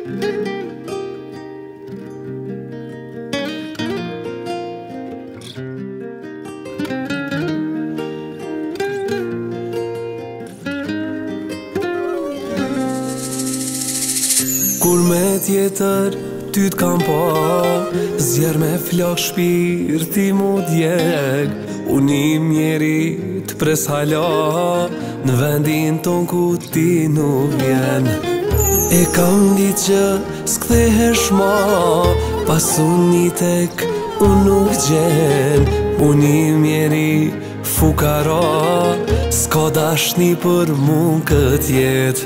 Kur me tjetër ty t'kam pa, zjer me flak shpirti mu djeg. Unë i mjeri t'pres hala, në vendin ton ku ti nuk vjen. E kam dit që s'kthehesh ma, pas unë i tek unë nuk gjen. Unë i mjeri fukara, s'ka dashni për mu kët jet.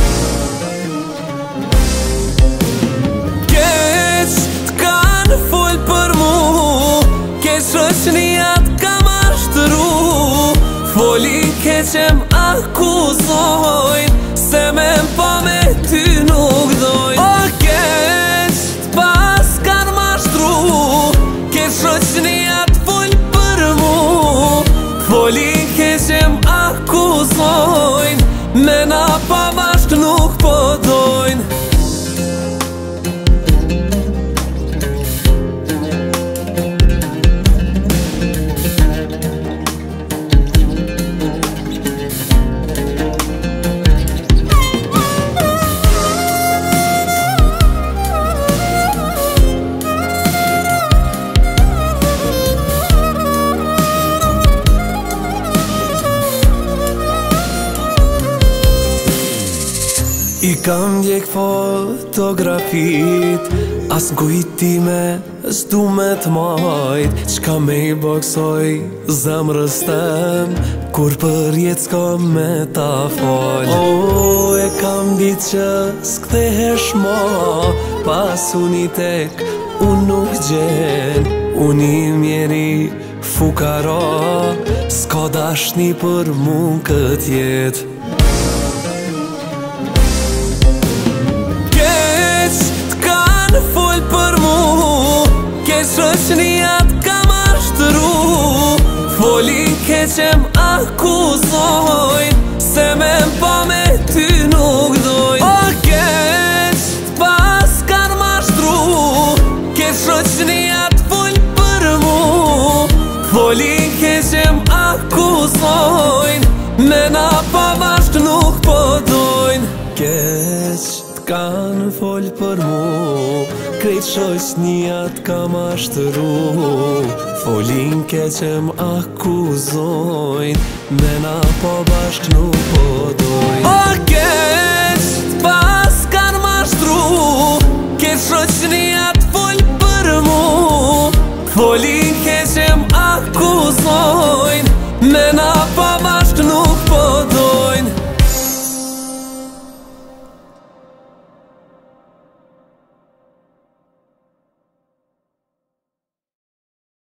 Shoqëniat kam ashtru, foli keqem akuzojnë, se me mpa me ty nuk dojnë. O keq t'pas kan mashtru, keq shoqëniat fol për mu, foli keqem akuzojnë, me na pa bashk nuk po dojnë. I kam djek fotografit, as n'kujtime s'du me t'majt. Qka me i boksoj zemrës tem, kur për jet s'ka me ta fal. O, e kam dit që s'kthehesh ma, pas unë i tek unë nuk gjen. Unë i mjeri fukara, s'ka dashni për mu kët jet. Shoqëniat kam ashtru, foli keqem akuzojnë, se me mpa me ty nuk dojnë. O keq t'pas kan mashtru, keq shoqëniat fol për mu, foli keqem akuzojnë, me na pa bashk nuk po dojnë. Keq t'kan fol për mu, krejt shoqëniat kam ashtru, folin keqem akuzojnë, me na po bashk nuk po dojnë. O keq t'pas kan mashtru, keq shoqëniat fol për mu, folin keqem akuzojnë, me na po bashk